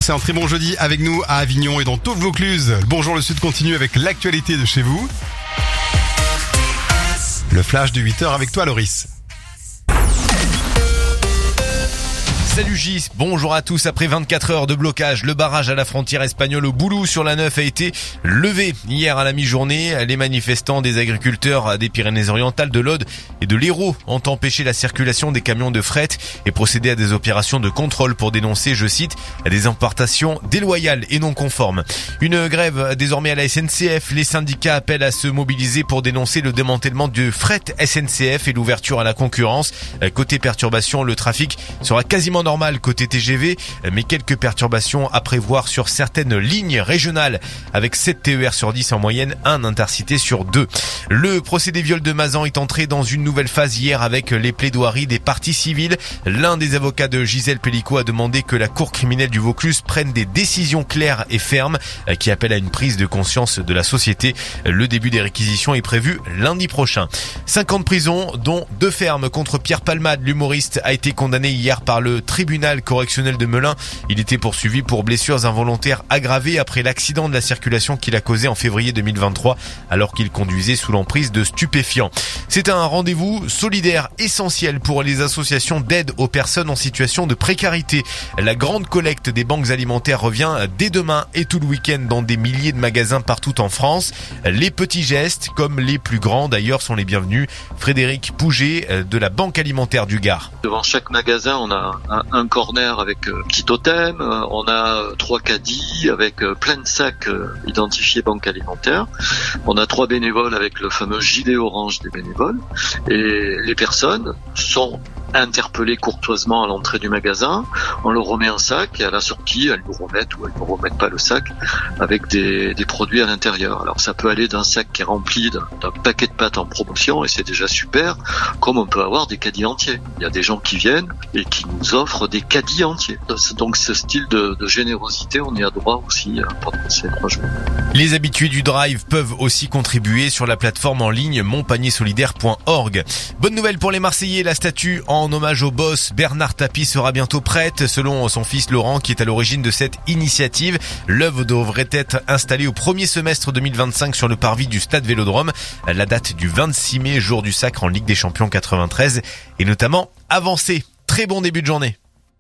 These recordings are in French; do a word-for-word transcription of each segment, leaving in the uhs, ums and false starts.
passez un très bon jeudi avec nous à Avignon et dans tout le Vaucluse. Bonjour, le Sud continue avec l'actualité de chez vous. Le flash de huit heures avec toi, Loris. Salut Gis, bonjour à tous. Après vingt-quatre heures de blocage, le barrage à la frontière espagnole au Boulou sur la neuf a été levé. Hier à la mi-journée, les manifestants des agriculteurs des Pyrénées-Orientales, de l'Aude et de l'Hérault ont empêché la circulation des camions de fret et procédé à des opérations de contrôle pour dénoncer, je cite, des importations déloyales et non conformes. Une grève désormais à la S N C F. Les syndicats appellent à se mobiliser pour dénoncer le démantèlement du fret S N C F et l'ouverture à la concurrence. Côté perturbation, le trafic sera quasiment normal côté T G V, mais quelques perturbations à prévoir sur certaines lignes régionales, avec sept T E R sur dix en moyenne, un intercité sur deux. Le procédé viol de Mazan est entré dans une nouvelle phase hier avec les plaidoiries des parties civiles. L'un des avocats de Gisèle Pellicot a demandé que la cour criminelle du Vaucluse prenne des décisions claires et fermes qui appellent à une prise de conscience de la société. Le début des réquisitions est prévu lundi prochain. Cinq ans de prison, dont deux fermes contre Pierre Palmade. L'humoriste a été condamné hier par le tribunal correctionnel de Melun. Il était poursuivi pour blessures involontaires aggravées après l'accident de la circulation qu'il a causé en février deux mille vingt-trois alors qu'il conduisait sous l'emprise de stupéfiants. C'est un rendez-vous solidaire essentiel pour les associations d'aide aux personnes en situation de précarité. La grande collecte des banques alimentaires revient dès demain et tout le week-end dans des milliers de magasins partout en France. Les petits gestes, comme les plus grands d'ailleurs, sont les bienvenus. Frédéric Pouget de la Banque alimentaire du Gard. Devant chaque magasin, on a un, un corner avec euh, petit totem, euh, on a euh, trois caddies avec euh, plein de sacs euh, identifiés banque alimentaire. On a trois bénévoles avec le fameux gilet orange des bénévoles. Et les personnes sont interpellées courtoisement à l'entrée du magasin. On leur remet un sac et à la sortie, elles nous remettent ou elles ne remettent pas le sac avec des, des produits à l'intérieur. Alors ça peut aller d'un sac qui est rempli d'un, d'un paquet de pâtes en promotion et c'est déjà super, comme on peut avoir des caddies entiers. Il y a des gens qui viennent et qui nous offrent des caddies entiers. Donc ce style de, de générosité, on y a droit aussi pendant ces trois jours. Les habitués du drive peuvent aussi contribuer sur la plateforme en ligne mon panier solidaire point org. Bonne nouvelle pour les Marseillais, la statue en hommage au boss Bernard Tapie sera bientôt prête. Selon son fils Laurent, qui est à l'origine de cette initiative, l'œuvre devrait être installée au premier semestre deux mille vingt-cinq sur le parvis du stade Vélodrome. La date du vingt-six mai, jour du sacre en Ligue des Champions quatre-vingt-treize, est notamment avancée. Très bon début de journée.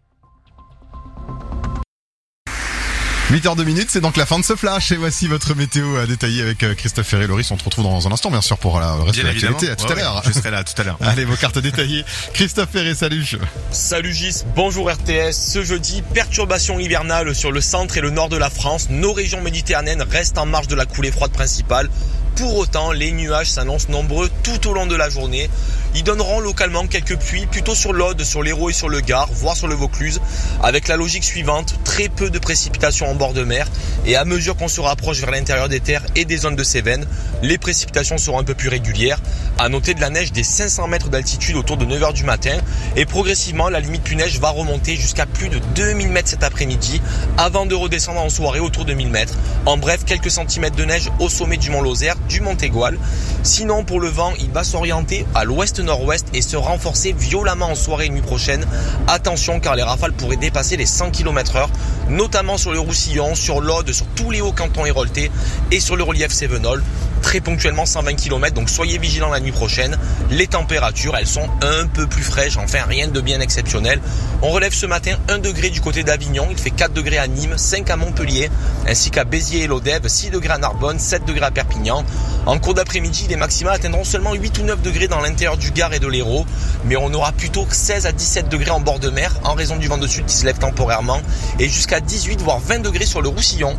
huit heures deux minutes, c'est donc la fin de ce flash et voici votre météo à détailler avec Christophe Ferré. Loris, on te retrouve dans un instant bien sûr pour la reste de l'actualité. À tout ouais, à l'heure. Je serai là tout à l'heure. Allez, vos cartes détaillées. Christophe Ferré, salut. Salut Gis, bonjour R T S. Ce jeudi, perturbation hivernale sur le centre et le nord de la France. Nos régions méditerranéennes restent en marge de la coulée froide principale. Pour autant, les nuages s'annoncent nombreux tout au long de la journée. Ils donneront localement quelques pluies, plutôt sur l'Aude, sur l'Hérault et sur le Gard, voire sur le Vaucluse, avec la logique suivante, très peu de précipitations en bord de mer, et à mesure qu'on se rapproche vers l'intérieur des terres et des zones de Cévennes, les précipitations seront un peu plus régulières. À noter de la neige des cinq cents mètres d'altitude autour de neuf heures du matin, et progressivement, la limite plus neige va remonter jusqu'à plus de deux mille mètres cet après-midi, avant de redescendre en soirée autour de mille mètres. En bref, quelques centimètres de neige au sommet du Mont Lozère, du Mont Égual. Sinon, pour le vent, il va s'orienter à l'ouest-nord-ouest et se renforcer violemment en soirée et nuit prochaine. Attention, car les rafales pourraient dépasser les cent kilomètres heure, notamment sur le Roussillon, sur l'Aude, sur tous les hauts cantons héroltais et sur le relief cévenol. Très ponctuellement cent vingt kilomètres, donc soyez vigilants la nuit prochaine. Les températures, elles sont un peu plus fraîches, enfin rien de bien exceptionnel. On relève ce matin un degré du côté d'Avignon, il fait quatre degrés à Nîmes, cinq à Montpellier, ainsi qu'à Béziers et Lodève, six degrés à Narbonne, sept degrés à Perpignan. En cours d'après-midi, les maximales atteindront seulement huit ou neuf degrés dans l'intérieur du Gard et de l'Hérault, mais on aura plutôt seize à dix-sept degrés en bord de mer, en raison du vent de sud qui se lève temporairement, et jusqu'à dix-huit voire vingt degrés sur le Roussillon.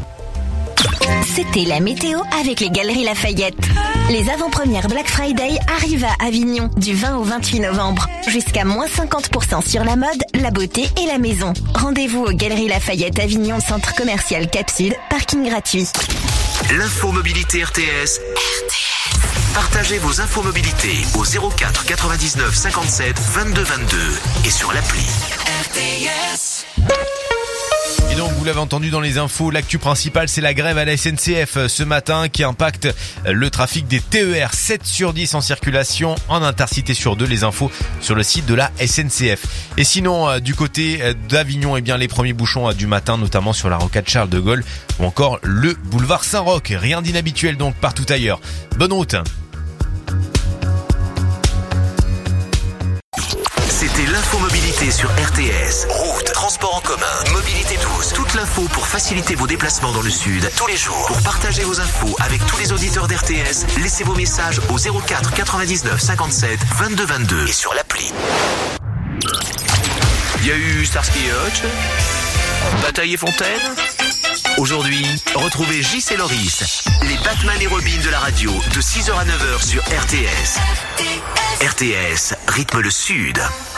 C'était la météo avec les Galeries Lafayette. Les avant-premières Black Friday arrivent à Avignon du vingt au vingt-huit novembre. Jusqu'à moins cinquante pour cent sur la mode, la beauté et la maison. Rendez-vous aux Galeries Lafayette Avignon, centre commercial Cap Sud, parking gratuit. L'info mobilité R T S. R T S. Partagez vos infos mobilité au zéro quatre quatre-vingt-dix-neuf cinquante-sept vingt-deux vingt-deux et sur l'appli. R T S. donc, vous l'avez entendu dans les infos, l'actu principale, c'est la grève à la S N C F ce matin qui impacte le trafic des T E R. sept sur dix en circulation, en intercité sur deux. Les infos sur le site de la S N C F. Et sinon, du côté d'Avignon, eh bien, les premiers bouchons du matin, notamment sur la rocade Charles de Gaulle ou encore le boulevard Saint-Roch. Rien d'inhabituel donc partout ailleurs. Bonne route. C'était l'infomobilité sur R T S. Route, transport en commun, mobilité douce. Toute l'info pour faciliter vos déplacements dans le sud tous les jours. Pour partager vos infos avec tous les auditeurs d'R T S, laissez vos messages au zéro quatre quatre-vingt-dix-neuf cinquante-sept vingt-deux vingt-deux et sur l'appli. Il y a eu Starsky et Hutch, Bataille et Fontaine. Aujourd'hui, retrouvez Gis et Loris, les Batman et Robin de la radio, de six heures à neuf heures sur R T S. R T S, rythme le sud.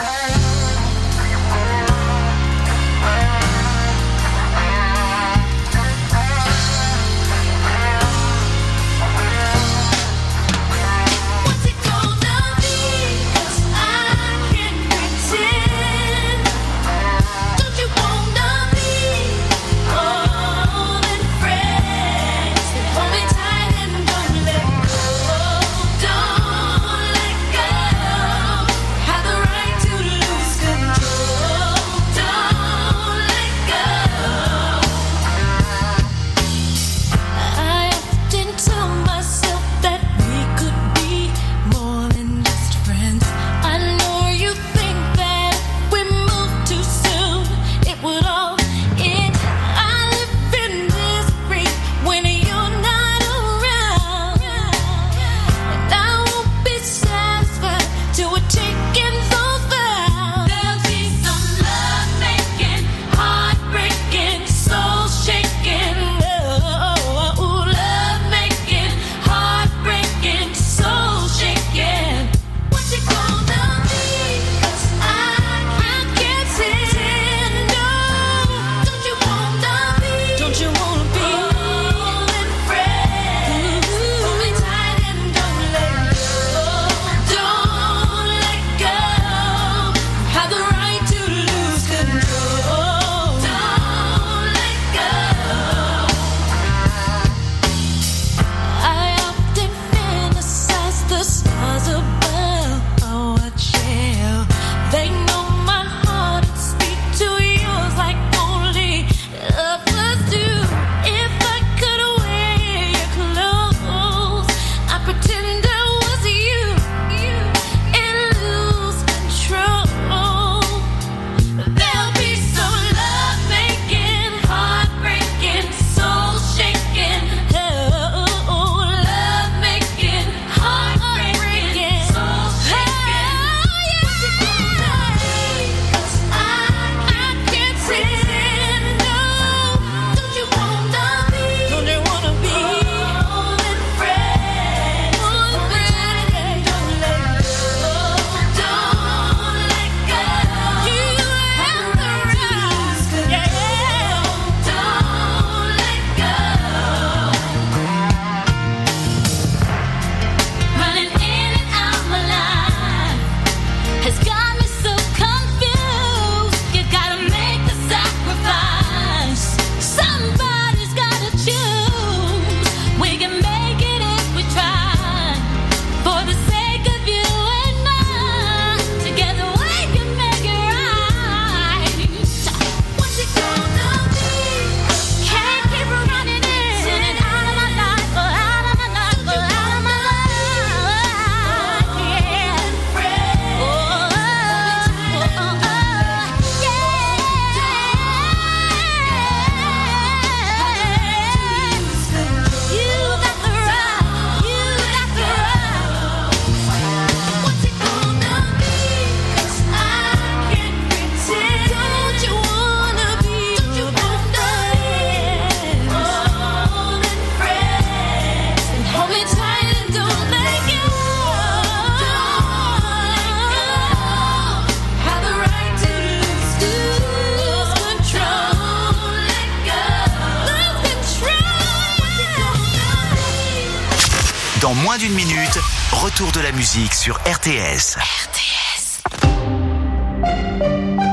Dans moins d'une minute, retour de la musique sur R T S. R T S.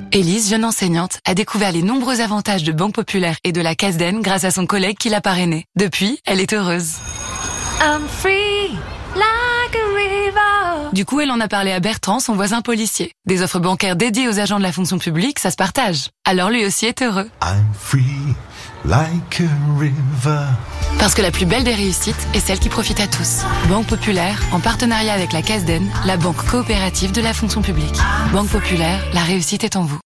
Élise, jeune enseignante, a découvert les nombreux avantages de Banque Populaire et de la Casden grâce à son collègue qui l'a parrainée. Depuis, elle est heureuse. I'm free, like a river. Du coup, elle en a parlé à Bertrand, son voisin policier. Des offres bancaires dédiées aux agents de la fonction publique, ça se partage. Alors lui aussi est heureux. I'm free, like a river. Parce que la plus belle des réussites est celle qui profite à tous. Banque Populaire, en partenariat avec la Casden, la banque coopérative de la fonction publique. Banque Populaire, la réussite est en vous.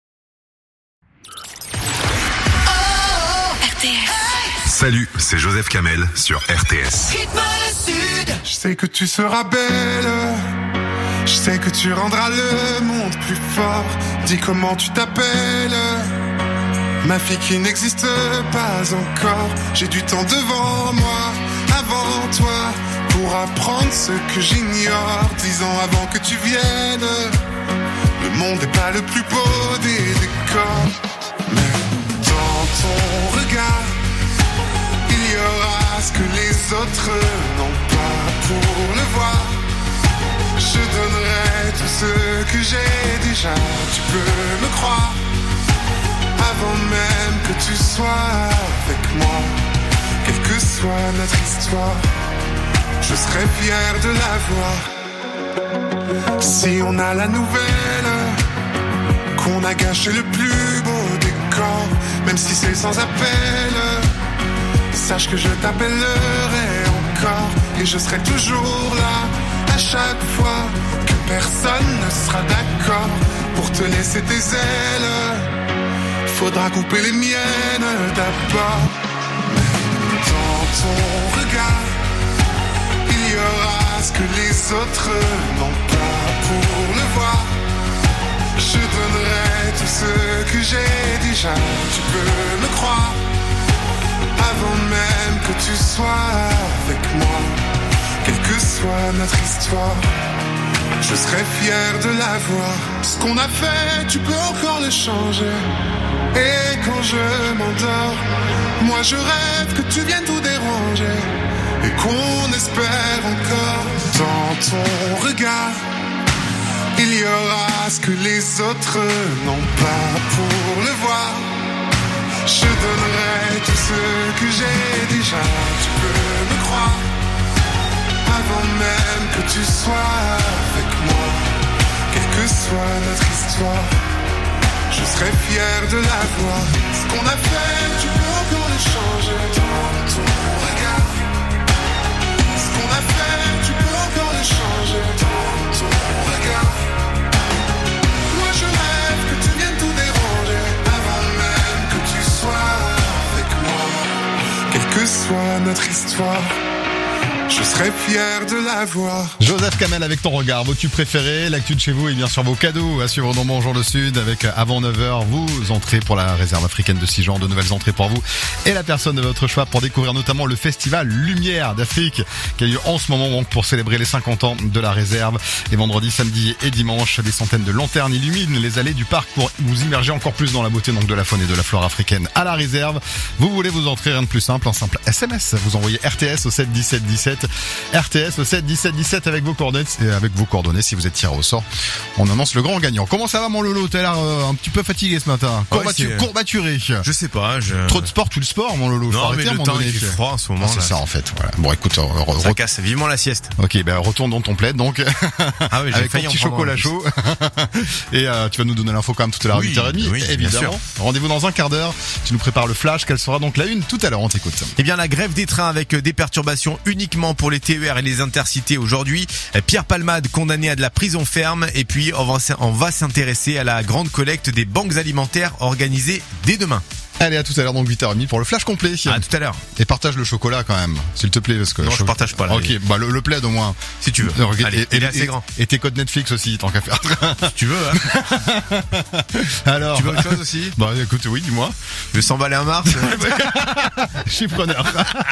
R T S. Salut, c'est Joseph Kamel sur R T S. Je sais que tu seras belle, je sais que tu rendras le monde plus fort. Dis comment tu t'appelles, ma fille qui n'existe pas encore. J'ai du temps devant moi, avant toi, pour apprendre ce que j'ignore. Dix ans avant que tu viennes, le monde n'est pas le plus beau des décors. Mais dans ton regard, il y aura ce que les autres n'ont pas. Pour le voir, je donnerai tout ce que j'ai déjà. Tu peux me croire, avant même que tu sois avec moi. Quelle que soit notre histoire, je serai fier de la voir. Si on a la nouvelle qu'on a gâché le plus beau décor, même si c'est sans appel, sache que je t'appellerai encore. Et je serai toujours là à chaque fois que personne ne sera d'accord pour te laisser tes ailes. Faudra couper les miennes d'abord. Dans ton regard, il y aura ce que les autres n'ont pas. Pour le voir, je donnerai tout ce que j'ai déjà. Tu peux me croire, avant même que tu sois avec moi. Quelle que soit notre histoire, je serai fier de la voir. Ce qu'on a fait, tu peux encore le changer. Et quand je m'endors, moi je rêve que tu viennes tout déranger. Et qu'on espère encore. Dans ton regard, il y aura ce que les autres n'ont pas. Pour le voir, je donnerai tout ce que j'ai déjà. Tu peux me croire, avant même que tu sois avec moi. Quelle que soit notre histoire, je serai fier de la voir. Ce qu'on a fait, tu peux encore le changer. Dans ton regard, ce qu'on a fait, tu peux encore le changer. Dans ton regard, moi je rêve que tu viennes tout déranger. Avant même que tu sois avec moi. Quelle que soit notre histoire, je serai fier de la voir. Joseph Kamel avec ton regard, vos tubes préférés, l'actu de chez vous et bien sûr vos cadeaux à suivre dans Bonjour le Sud avec avant neuf heures, vous entrez pour la réserve africaine de Sijan, de nouvelles entrées pour vous et la personne de votre choix pour découvrir notamment le festival Lumière d'Afrique qui a lieu en ce moment donc pour célébrer les cinquante ans de la réserve. Et vendredi, samedi et dimanche, des centaines de lanternes illuminent les allées du parc pour vous immerger encore plus dans la beauté donc de la faune et de la flore africaine à la réserve. Vous voulez vous entrer, rien de plus simple, un simple S M S, vous envoyez R T S au sept dix-sept dix-sept. R T S au sept dix-sept dix-sept avec vos coordonnées et avec vos coordonnées si vous êtes tiré au sort. On annonce le grand gagnant. Comment ça va mon Lolo? T'as l'air euh, un petit peu fatigué ce matin. Courbatur, ouais, courbaturé. Je sais pas. Je... Trop de sport, tout le sport mon Lolo. Non Faut mais arrêter, le temps il fait froid en ce moment. Ah, c'est là, ça c'est... en fait. Voilà. Bon écoute, re- ça re- casse vivement la sieste. Ok, ben retourne dans ton plaid donc. Ah oui, j'ai avec ton failli petit en prendre chocolat chaud. Et euh, tu vas nous donner l'info quand même tout à l'heure à Oui, huit heures trente oui, évidemment. Rendez-vous dans un quart d'heure. Tu nous prépares le flash. Quelle sera donc la une tout à l'heure? On t'écoute. Eh bien la grève des trains avec des perturbations uniquement pour les T E R et les intercités aujourd'hui. Pierre Palmade condamné à de la prison ferme et puis on va, on va s'intéresser à la grande collecte des banques alimentaires organisée dès demain. Allez, à tout à l'heure, donc huit heures trente pour le flash complet. À tout à l'heure. Et partage le chocolat quand même, s'il te plaît, parce que... Non, je, je partage pas là. Ok, bah le, le plaid au moins. Si tu veux. Non, Allez, et, il est et, assez et, grand. Et tes codes Netflix aussi, tant qu'à faire. Si tu veux, hein. Alors... Tu veux autre chose aussi? Bah écoute, oui, dis-moi. Je vais s'emballer à Mars. Je suis preneur.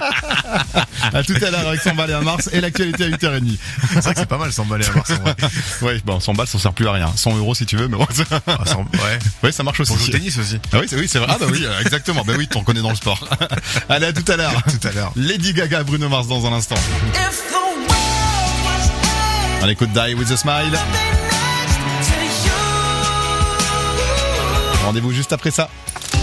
À tout à l'heure avec s'emballer à Mars et l'actualité à huit heures trente. C'est vrai que c'est pas mal s'emballer à Mars en vrai. Ouais, bon, cent balles, ça sert plus à rien. cent euros si tu veux, mais bon. Ah, cent... Ouais. Ouais, ça marche aussi. Pour jouer au tennis aussi. Ah oui, c'est, oui, c'est vrai. Ah bah oui, exactement. Bah oui, t'en connais dans le sport. Allez, à tout à l'heure. Tout à l'heure. Lady Gaga, Bruno Mars dans un instant. On écoute Die With a Smile. Rendez-vous juste après ça.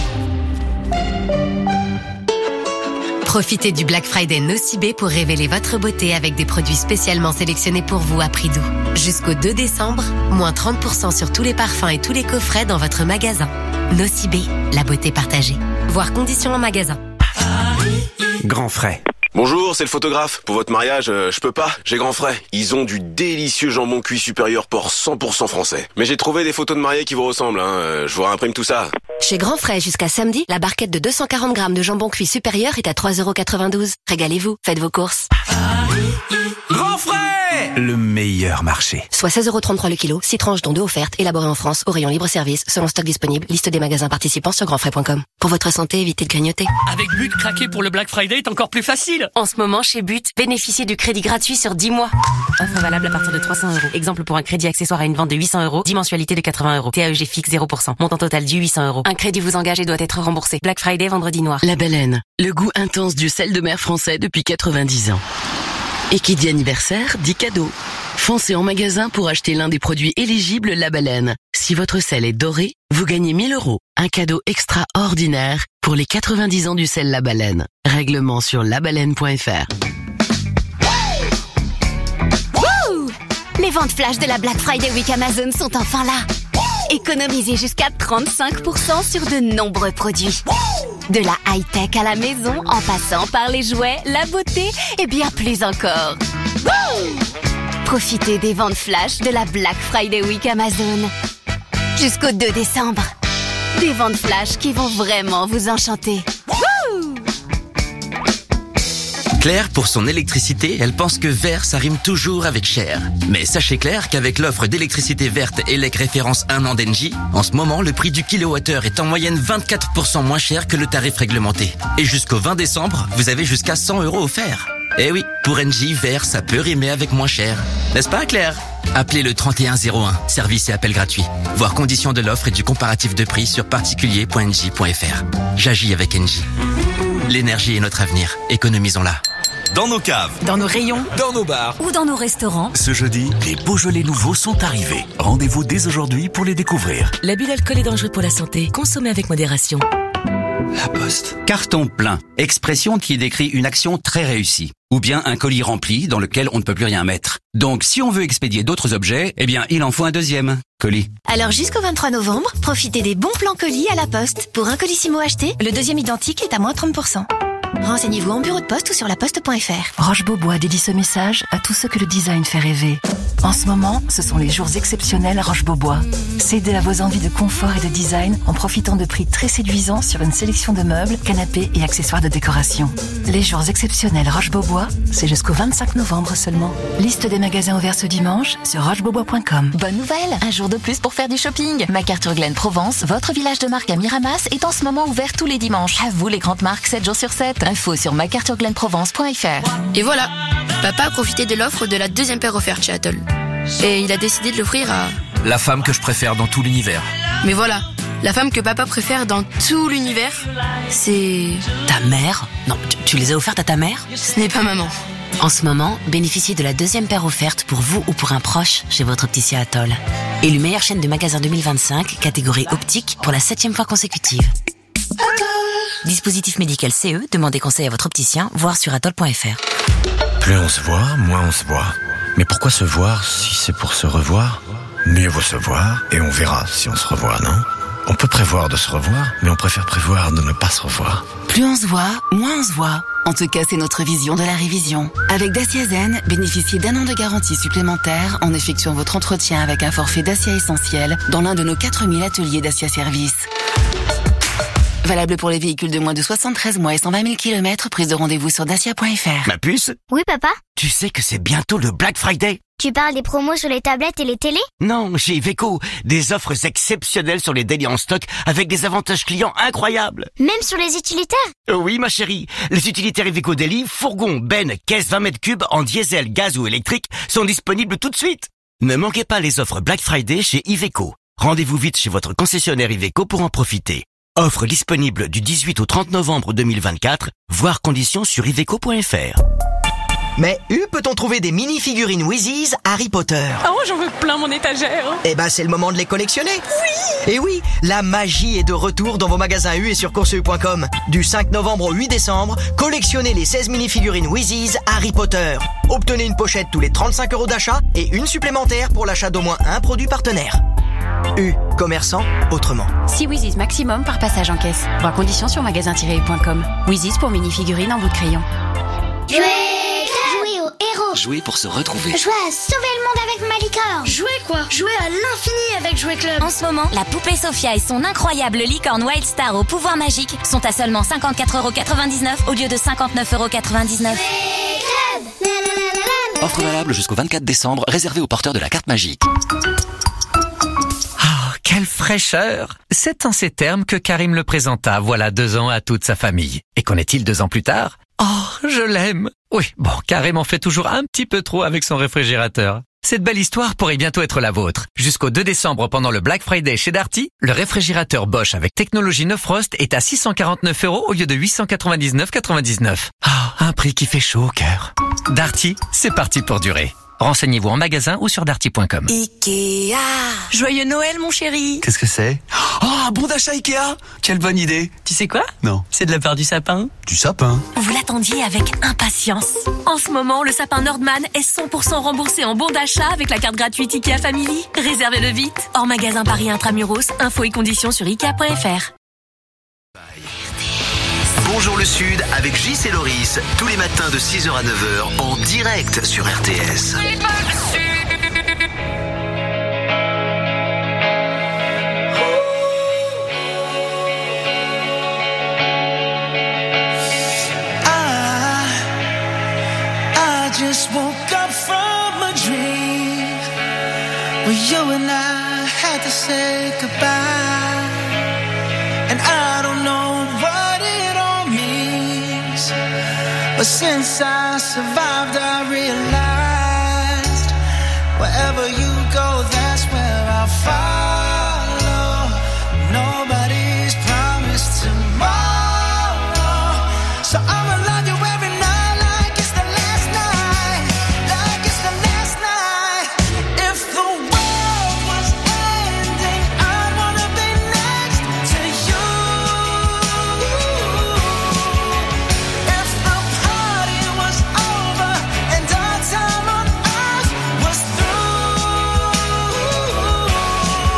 Profitez du Black Friday Nocibé pour révéler votre beauté avec des produits spécialement sélectionnés pour vous à prix doux. Jusqu'au deux décembre, moins trente pour cent sur tous les parfums et tous les coffrets dans votre magasin. Nocibé, la beauté partagée. Voir conditions en magasin. Grand frais. Bonjour, c'est le photographe. Pour votre mariage, euh, je peux pas, j'ai grand frais. Ils ont du délicieux jambon cuit supérieur porc cent pour cent français. Mais j'ai trouvé des photos de mariés qui vous ressemblent, hein. Euh, je vous réimprime tout ça. Chez Grand Frais, jusqu'à samedi, la barquette de deux cent quarante grammes de jambon cuit supérieur est à trois euros quatre-vingt-douze. Régalez-vous, faites vos courses. Grand Frais, le meilleur marché. Soit seize euros trente-trois le kilo, six tranches dont deux offertes, élaborées en France, au rayon libre-service, selon stock disponible, liste des magasins participants sur grand frais point com. Pour votre santé, évitez de grignoter. Avec But, craquer pour le Black Friday est encore plus facile. En ce moment, chez But, bénéficiez du crédit gratuit sur dix mois. Offre valable à partir de trois cents euros. Exemple pour un crédit accessoire à une vente de huit cents euros, dix mensualités de quatre-vingts euros. T A E G fixe zéro pour cent. Montant total du huit cents euros. Un crédit vous engage et doit être remboursé. Black Friday, vendredi noir. La Baleine, le goût intense du sel de mer français depuis quatre-vingt-dix ans. Et qui dit anniversaire, dit cadeau. Foncez en magasin pour acheter l'un des produits éligibles La Baleine. Si votre sel est doré, vous gagnez mille euros. Un cadeau extraordinaire pour les quatre-vingt-dix ans du sel La Baleine. Règlement sur la baleine point f r. Wouh! Les ventes flash de la Black Friday Week Amazon sont enfin là. Économisez jusqu'à trente-cinq pour cent sur de nombreux produits. De la high-tech à la maison, en passant par les jouets, la beauté et bien plus encore. Wouh! Profitez des ventes flash de la Black Friday Week Amazon. Jusqu'au deux décembre. Des ventes flash qui vont vraiment vous enchanter. Wouh! Claire, pour son électricité, elle pense que vert, ça rime toujours avec cher. Mais sachez Claire qu'avec l'offre d'électricité verte E L E C référence un an d'Engie, en ce moment, le prix du kilowattheure est en moyenne vingt-quatre pour cent moins cher que le tarif réglementé. Et jusqu'au vingt décembre, vous avez jusqu'à cent euros offerts. Eh oui, pour Engie, vert, ça peut rimer avec moins cher. N'est-ce pas, Claire? Appelez le trente et un zéro un, service et appel gratuit. Voir conditions de l'offre et du comparatif de prix sur particulier point engie point f r. J'agis avec Engie. L'énergie est notre avenir, économisons-la. Dans nos caves, dans nos rayons, dans nos bars ou dans nos restaurants. Ce jeudi, les Beaujolais nouveaux sont arrivés. Rendez-vous dès aujourd'hui pour les découvrir. L'abus d'alcool est dangereux pour la santé. Consommez avec modération. La Poste. Carton plein. Expression qui décrit une action très réussie. Ou bien un colis rempli dans lequel on ne peut plus rien mettre. Donc si on veut expédier d'autres objets, eh bien il en faut un deuxième colis. Alors jusqu'au vingt-trois novembre, profitez des bons plans colis à la Poste. Pour un colissimo acheté, le deuxième identique est à moins trente pour cent. Renseignez-vous en bureau de poste ou sur laposte point f r. Roche-Beaubois dédie ce message à tous ceux que le design fait rêver. En ce moment, ce sont les jours exceptionnels à Roche-Beaubois. Cédez à vos envies de confort et de design en profitant de prix très séduisants sur une sélection de meubles, canapés et accessoires de décoration. Les jours exceptionnels Roche-Beaubois, c'est jusqu'au vingt-cinq novembre seulement. Liste des magasins ouverts ce dimanche sur roche beaubois point com. Bonne nouvelle, un jour de plus pour faire du shopping. MacArthur Glen Provence, votre village de marque à Miramas, est en ce moment ouvert tous les dimanches. À vous les grandes marques, sept jours sur sept. Info sur mac arthur glen provence point f r. Et voilà, papa a profité de l'offre de la deuxième paire offerte chez Atoll. Et il a décidé de l'offrir à... La femme que je préfère dans tout l'univers. Mais voilà, la femme que papa préfère dans tout l'univers, c'est... Ta mère? Non, tu, tu les as offertes à ta mère? Ce n'est pas maman. En ce moment, bénéficiez de la deuxième paire offerte pour vous ou pour un proche chez votre opticien Atoll. Élu meilleure chaîne de magasins deux mille vingt-cinq, catégorie optique, pour la septième fois consécutive. Dispositif médical C E, demandez conseil à votre opticien, voir sur atoll point f r. Plus on se voit, moins on se voit. Mais pourquoi se voir si c'est pour se revoir? Mieux vaut se voir et on verra si on se revoit, non? On peut prévoir de se revoir, mais on préfère prévoir de ne pas se revoir. Plus on se voit, moins on se voit. En tout cas, c'est notre vision de la révision. Avec Dacia Zen, bénéficiez d'un an de garantie supplémentaire en effectuant votre entretien avec un forfait Dacia Essentiel dans l'un de nos quatre mille ateliers Dacia Service. Valable pour les véhicules de moins de soixante-treize mois et cent vingt mille kilomètres, prise de rendez-vous sur dacia point f r. Ma puce? Oui, papa? Tu sais que c'est bientôt le Black Friday? Tu parles des promos sur les tablettes et les télés? Non, chez Iveco, des offres exceptionnelles sur les daily en stock avec des avantages clients incroyables. Même sur les utilitaires? Euh, oui, ma chérie. Les utilitaires Iveco Daily, fourgon, benne, caisse vingt mètres cubes en diesel, gaz ou électrique sont disponibles tout de suite. Ne manquez pas les offres Black Friday chez Iveco. Rendez-vous vite chez votre concessionnaire Iveco pour en profiter. Offre disponible du dix-huit au trente novembre deux mille vingt-quatre, voir conditions sur iveco point f r. Mais où peut-on trouver des mini-figurines Wheezies Harry Potter? Oh, j'en veux plein mon étagère. Eh ben, c'est le moment de les collectionner. Oui. Et oui, la magie est de retour dans vos magasins U et sur course u point com. Du cinq novembre au huit décembre, collectionnez les seize mini-figurines Wheezies Harry Potter. Obtenez une pochette tous les trente-cinq euros d'achat et une supplémentaire pour l'achat d'au moins un produit partenaire. U, commerçant autrement. six Wheezies maximum par passage en caisse. Voir conditions sur magasin tiret u point com. Wheezies pour mini-figurines en bout de crayon. Jouer, jouer au héros. Jouer pour se retrouver. Jouer à sauver le monde avec ma licorne. Jouer quoi? Jouer à l'infini avec Jouer Club. En ce moment, la poupée Sophia et son incroyable licorne Wild Star au pouvoir magique sont à seulement cinquante-quatre euros quatre-vingt-dix-neuf au lieu de cinquante-neuf euros quatre-vingt-dix-neuf. Offre valable jusqu'au vingt-quatre décembre, réservée aux porteurs de la carte magique. Quelle fraîcheur! C'est en ces termes que Karim le présenta voilà deux ans à toute sa famille. Et qu'en est-il deux ans plus tard? Oh, je l'aime! Oui, bon, Karim en fait toujours un petit peu trop avec son réfrigérateur. Cette belle histoire pourrait bientôt être la vôtre. Jusqu'au deux décembre, pendant le Black Friday chez Darty, le réfrigérateur Bosch avec technologie No Frost est à six cent quarante-neuf euros au lieu de huit cent quatre-vingt-dix-neuf euros quatre-vingt-dix-neuf. Ah, un prix qui fait chaud au cœur. Darty, c'est parti pour durer. Renseignez-vous en magasin ou sur darty point com. Ikea. Joyeux Noël, mon chéri. Qu'est-ce que c'est? Oh, un bon d'achat Ikea. Quelle bonne idée. Tu sais quoi? Non. C'est de la part du sapin. Du sapin. Vous l'attendiez avec impatience. En ce moment, le sapin Nordman est cent pour cent remboursé en bon d'achat avec la carte gratuite Ikea Family. Réservez-le vite. Hors magasin Paris Intramuros. Infos et conditions sur ikea point fr. Bonjour le Sud avec Gis et Loris, tous les matins de six heures à neuf heures en direct sur R T S. I, I just woke up from a dream where you and I had to say goodbye, and I don't know what it all means, but since I survived I realized wherever you go that's where I'll follow. Nobody's promised tomorrow, so I'ma love you every night like it's the last night, like it's the last night. If the world was ending I'd wanna be next to you. If the party was over and our time on earth was through,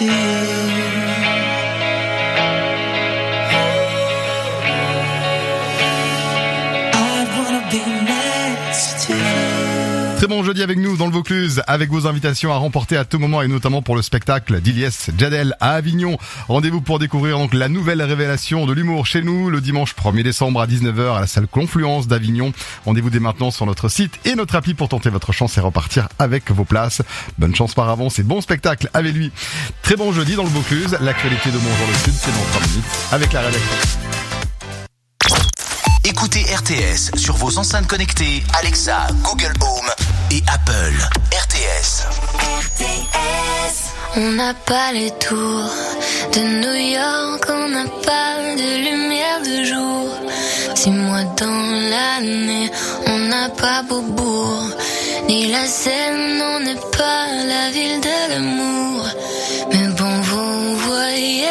to you. I wanna be next to you. Très bon jeudi avec nous dans le Vaucluse, avec vos invitations à remporter à tout moment et notamment pour le spectacle d'Ilyes Jadel à Avignon. Rendez-vous pour découvrir donc la nouvelle révélation de l'humour chez nous le dimanche premier décembre à dix-neuf heures à la salle Confluence d'Avignon. Rendez-vous dès maintenant sur notre site et notre appli pour tenter votre chance et repartir avec vos places. Bonne chance par avance et bon spectacle avec lui. Très bon jeudi dans le Vaucluse. L'actualité de Bonjour le Sud, c'est dans trois minutes avec la rédaction. Écoutez R T S sur vos enceintes connectées Alexa, Google Home et Apple. R T S. R T S. On n'a pas les tours de New York, on n'a pas de lumière de jour. Six mois dans l'année, on n'a pas Beaubourg, ni la Seine, on n'est pas la ville de l'amour. Mais bon, vous voyez.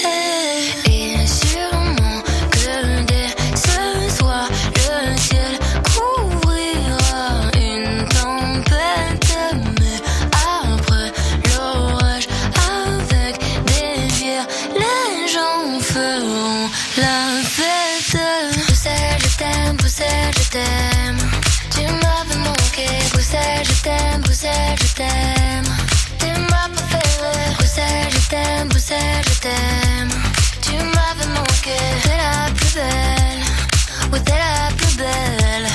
Je t'aime, tu m'avais manqué. Bruxelles, je t'aime, Bruxelles, je t'aime. T'es ma préférée. Bruxelles, je t'aime, Bruxelles, je t'aime. Tu m'avais manqué. T'es la plus belle, oui t'es la plus belle.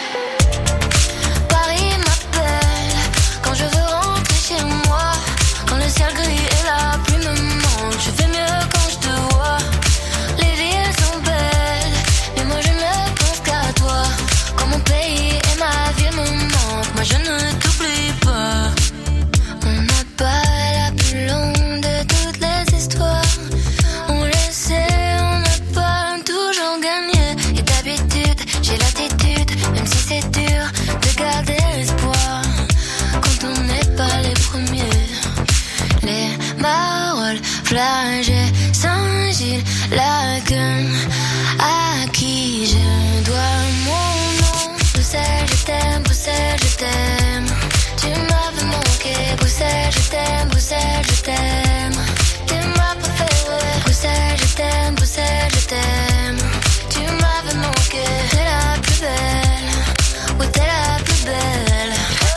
Paris m'appelle quand je veux rentrer chez moi. Quand le ciel gris et la pluie me manquent, je fais mieux quand je te vois. Les villes sont belles, mais moi je ne pense qu'à toi. Quand mon pays et ma vie me manquent, moi je ne t'oublie pas. On n'a pas la plus longue de toutes les histoires. On le sait, on n'a pas toujours gagné. Et d'habitude, j'ai l'attitude, même si c'est dur, de garder l'espoir. Quand on n'est pas les premiers. Les paroles flagées, Saint-Gilles, la gueule, à qui je dois mon nom. Bruxelles, je t'aime, Bruxelles, je t'aime. Tu m'avais manqué. Bruxelles, je t'aime, Bruxelles, je t'aime. T'es ma préférée. Bruxelles, je t'aime, Bruxelles, je t'aime. Tu m'avais manqué. T'es la plus belle, oui t'es la plus belle.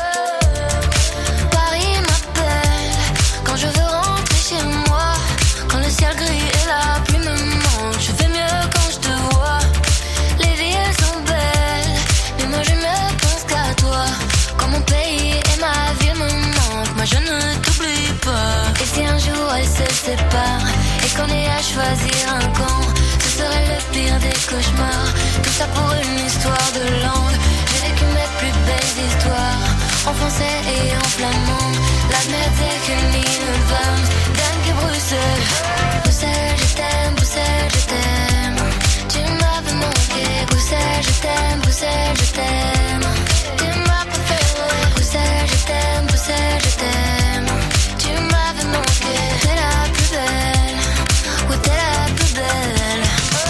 Paris m'appelle quand je veux rentrer chez moi. Quand le ciel gris et la pluie me manquent, je fais mieux quand je te vois. Les villes sont belles, mais moi je ne pense qu'à toi. Quand mon pays et ma vie me manquent, moi je ne t'oublie pas. Et si un jour elle se sépare et qu'on ait à choisir un camp, ce serait le pire des cauchemars. Tout ça pour une histoire de langue. J'ai vécu mes plus belles histoires en français et en flamand. La merde c'est que Nîmes, Worms, Dunkerque et Bruxelles. Bruxelles, je t'aime, Bruxelles, je t'aime. Tu m'avais manqué. Bruxelles, je t'aime, Bruxelles, je t'aime. T'es ma préférée. Bruxelles, je t'aime, Bruxelles, je t'aime. Tu m'avais manqué. T'es la plus belle, oui t'es la plus belle.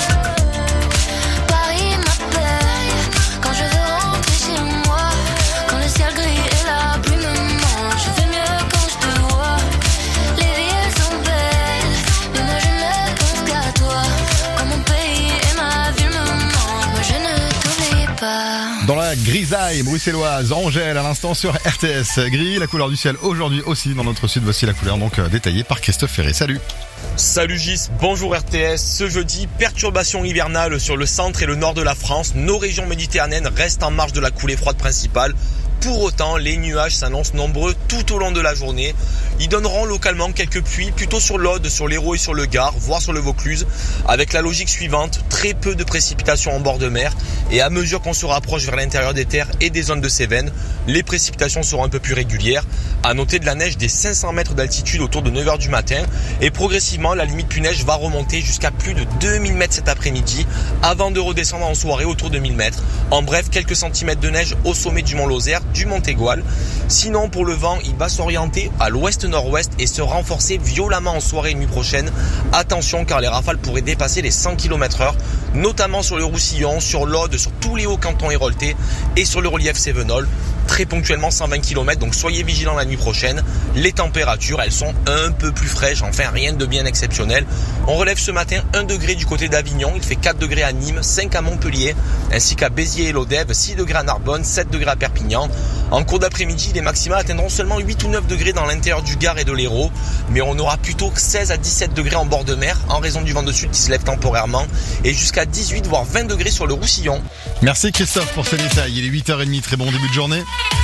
Paris m'appelle quand je veux rentrer chez moi. Quand le ciel gris et la pluie me manquent, je fais mieux quand je te vois. Les villes sont belles, mais moi je ne pense qu'à toi. Quand mon pays et ma ville me manquent, moi je ne t'oublie pas. Dans la grisaille bruxelloise, Angèle à l'instant sur R T S. Gris, la couleur du ciel aujourd'hui aussi dans notre sud. Voici la couleur donc euh, détaillée par Christophe Ferré. Salut. Salut Gis, bonjour R T S. Ce jeudi, perturbation hivernale sur le centre et le nord de la France. Nos régions méditerranéennes restent en marge de la coulée froide principale. Pour autant, les nuages s'annoncent nombreux tout au long de la journée. Ils donneront localement quelques pluies, plutôt sur l'Aude, sur l'Hérault et sur le Gard, voire sur le Vaucluse, avec la logique suivante, très peu de précipitations en bord de mer. Et à mesure qu'on se rapproche vers l'intérieur des terres et des zones de Cévennes, les précipitations seront un peu plus régulières. À noter de la neige des cinq cents mètres d'altitude autour de neuf heures du matin. Et progressivement, la limite pluie-neige va remonter jusqu'à plus de deux mille mètres cet après-midi, avant de redescendre en soirée autour de mille mètres. En bref, quelques centimètres de neige au sommet du Mont Lozère, du Mont Égual. Sinon, pour le vent, il va s'orienter à l'ouest-nord-ouest et se renforcer violemment en soirée et nuit prochaine. Attention, car les rafales pourraient dépasser les cent kilomètres heure, notamment sur le Roussillon, sur l'Aude, sur tous les hauts cantons héroltais et sur le relief cévenol. Très ponctuellement cent vingt kilomètres, donc soyez vigilants la nuit prochaine. Les températures, elles sont un peu plus fraîches, enfin rien de bien exceptionnel. On relève ce matin un degré du côté d'Avignon, il fait quatre degrés à Nîmes, cinq à Montpellier, ainsi qu'à Béziers et Lodève, six degrés à Narbonne, sept degrés à Perpignan. En cours d'après-midi, les maximales atteindront seulement huit ou neuf degrés dans l'intérieur du Gard et de l'Hérault, mais on aura plutôt seize à dix-sept degrés en bord de mer, en raison du vent de sud qui se lève temporairement, et jusqu'à dix-huit voire vingt degrés sur le Roussillon. Merci Christophe pour ces détails, il est huit heures trente, très bon début de journée.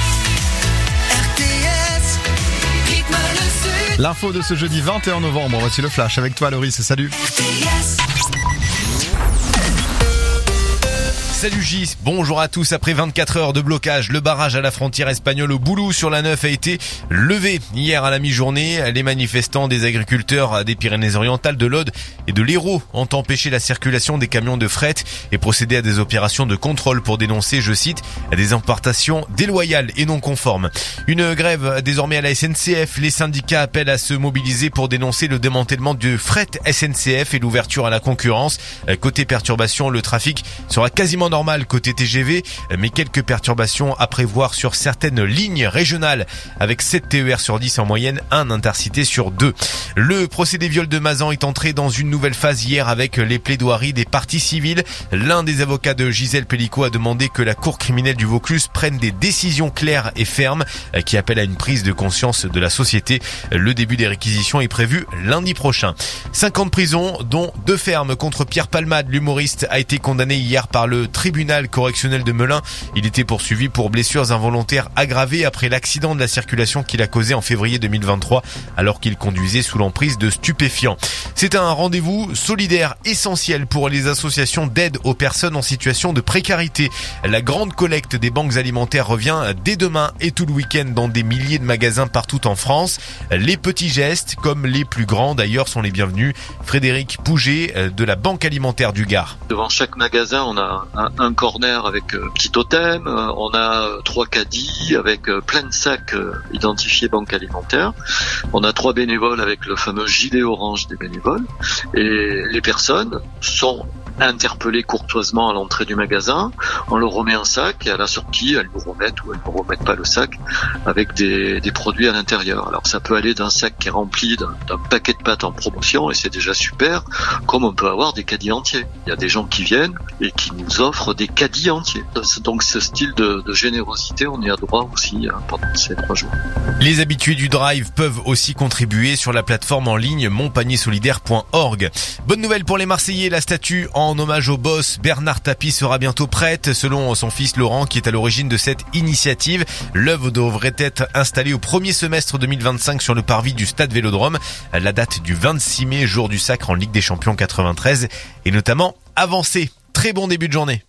L'info de ce jeudi vingt et un novembre, voici le flash avec toi Loris, salut. Salut Gis, bonjour à tous. Après vingt-quatre heures de blocage, le barrage à la frontière espagnole au Boulou sur la neuf a été levé hier à la mi-journée. Les manifestants des agriculteurs des Pyrénées-Orientales, de l'Aude et de l'Hérault ont empêché la circulation des camions de fret et procédé à des opérations de contrôle pour dénoncer, je cite, des importations déloyales et non conformes. Une grève désormais à la S N C F. Les syndicats appellent à se mobiliser pour dénoncer le démantèlement du fret S N C F et l'ouverture à la concurrence. Côté perturbation, le trafic sera quasiment normal côté T G V, mais quelques perturbations à prévoir sur certaines lignes régionales, avec sept T E R sur dix en moyenne, un intercité sur deux. Le procédé viol de Mazan est entré dans une nouvelle phase hier avec les plaidoiries des parties civiles. L'un des avocats de Gisèle Pellicot a demandé que la cour criminelle du Vaucluse prenne des décisions claires et fermes qui appellent à une prise de conscience de la société. Le début des réquisitions est prévu lundi prochain. Cinq ans de prison, dont deux fermes contre Pierre Palmade. L'humoriste a été condamné hier par le tribunal correctionnel de Melun. Il était poursuivi pour blessures involontaires aggravées après l'accident de la circulation qu'il a causé en février deux mille vingt-trois alors qu'il conduisait sous l'emprise de stupéfiants. C'est un rendez-vous solidaire essentiel pour les associations d'aide aux personnes en situation de précarité. La grande collecte des banques alimentaires revient dès demain et tout le week-end dans des milliers de magasins partout en France. Les petits gestes, comme les plus grands d'ailleurs, sont les bienvenus. Frédéric Pouget de la Banque alimentaire du Gard. Devant chaque magasin, on a un, un corner avec euh, petit totem, euh, on a euh, trois caddies avec euh, plein de sacs euh, identifiés banque alimentaire. On a trois bénévoles avec le fameux gilet orange des bénévoles. Et les personnes sont interpellées courtoisement à l'entrée du magasin, on leur remet un sac et à la sortie, elles nous remettent ou elles ne remettent pas le sac avec des, des produits à l'intérieur. Alors ça peut aller d'un sac qui est rempli d'un, d'un paquet de pâtes en promotion et c'est déjà super, comme on peut avoir des caddies entiers. Il y a des gens qui viennent et qui nous offrent des caddies entiers. Donc ce style de, de générosité, on y a droit aussi hein, pendant ces trois jours. Les habitués du drive peuvent aussi contribuer sur la plateforme en ligne mon panier solidaire point org. Bonne nouvelle pour les Marseillais, la statue en hommage au boss Bernard Tapie sera bientôt prête. Selon son fils Laurent, qui est à l'origine de cette initiative, l'œuvre devrait être installée au premier semestre deux mille vingt-cinq sur le parvis du stade Vélodrome. La date du vingt-six mai, jour du sacre en Ligue des Champions quatre-vingt-treize, est notamment avancée. Très bon début de journée.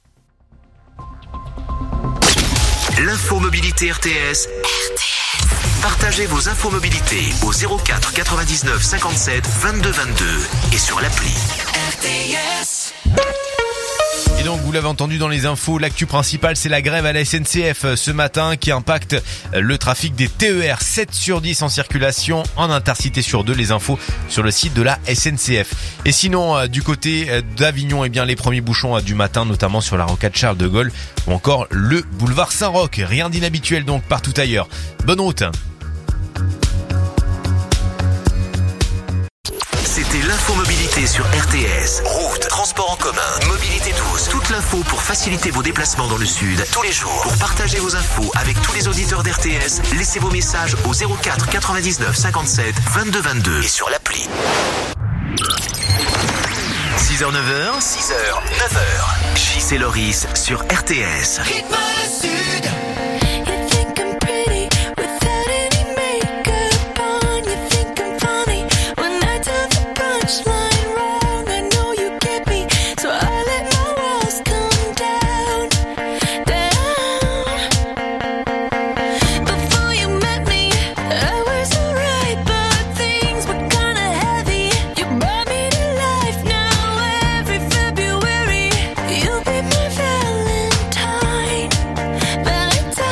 L'info mobilité R T S. R T S. Partagez vos infos mobilité au zéro quatre quatre-vingt-dix-neuf cinquante-sept vingt-deux vingt-deux et sur l'appli. R T S. Et donc, vous l'avez entendu dans les infos, l'actu principale, c'est la grève à la S N C F ce matin qui impacte le trafic des T E R. sept sur dix en circulation, en intercité sur deux. Les infos sur le site de la S N C F. Et sinon, du côté d'Avignon, eh bien, les premiers bouchons du matin, notamment sur la rocade Charles de Gaulle ou encore le boulevard Saint-Roch. Rien d'inhabituel donc partout ailleurs. Bonne route. C'était l'infomobilité sur R T S. Route, transport en commun, mobilité douce. Toute l'info pour faciliter vos déplacements dans le sud tous les jours. Pour partager vos infos avec tous les auditeurs d'R T S, laissez vos messages au zéro quatre quatre-vingt-dix-neuf cinquante-sept vingt-deux vingt-deux et sur l'appli. six heures neuf heures, six heures neuf heures. Gis et Loris sur R T S. Rythme le sud. Valentine.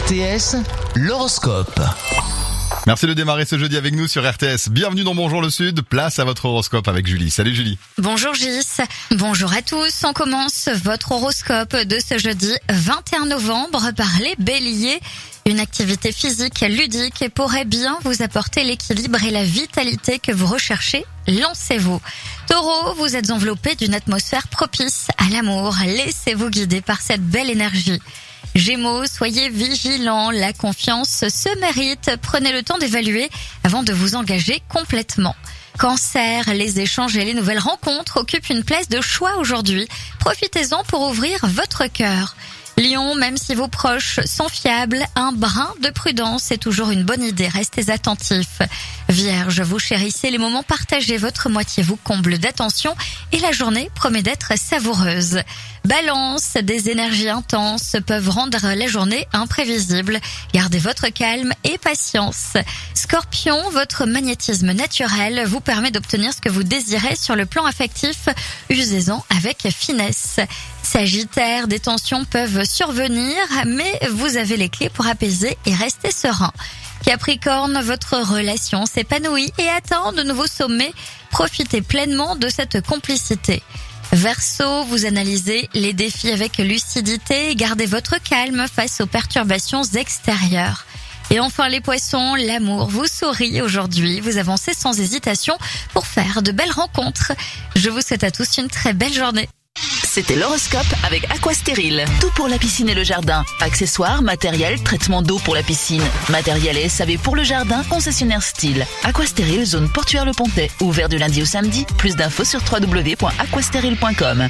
T S, l'horoscope. Merci de démarrer ce jeudi avec nous sur R T S. Bienvenue dans Bonjour le Sud. Place à votre horoscope avec Julie. Salut Julie. Bonjour Gis. Bonjour à tous. On commence votre horoscope de ce jeudi vingt et un novembre par les Béliers. Une activité physique ludique pourrait bien vous apporter l'équilibre et la vitalité que vous recherchez. Lancez-vous. Taureau, vous êtes enveloppé d'une atmosphère propice à l'amour. Laissez-vous guider par cette belle énergie. Gémeaux, soyez vigilants, la confiance se mérite. Prenez le temps d'évaluer avant de vous engager complètement. Cancer, les échanges et les nouvelles rencontres occupent une place de choix aujourd'hui. Profitez-en pour ouvrir votre cœur. Lion, même si vos proches sont fiables, un brin de prudence est toujours une bonne idée. Restez attentifs. Vierge, vous chérissez les moments partagés. Votre moitié vous comble d'attention et la journée promet d'être savoureuse. Balance, des énergies intenses peuvent rendre la journée imprévisible. Gardez votre calme et patience. Scorpion, votre magnétisme naturel vous permet d'obtenir ce que vous désirez sur le plan affectif. Usez-en avec finesse. Sagittaire, des tensions peuvent survenir, mais vous avez les clés pour apaiser et rester serein. Capricorne, votre relation s'épanouit et atteint de nouveaux sommets. Profitez pleinement de cette complicité. Verseau, vous analysez les défis avec lucidité et gardez votre calme face aux perturbations extérieures. Et enfin les poissons, l'amour vous sourit aujourd'hui. Vous avancez sans hésitation pour faire de belles rencontres. Je vous souhaite à tous une très belle journée. C'était l'horoscope avec Aquastérile. Tout pour la piscine et le jardin. Accessoires, matériel, traitement d'eau pour la piscine. Matériel et S A V pour le jardin, concessionnaire style. Aquastérile, zone Portuaire-le Pontet. Ouvert du lundi au samedi. Plus d'infos sur w w w point aquastérile point com.